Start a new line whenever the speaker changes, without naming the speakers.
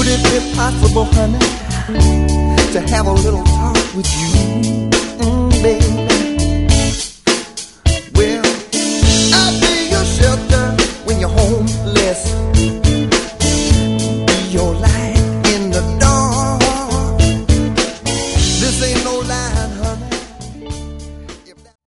Would it be possible, honey, to have a little talk with you, baby?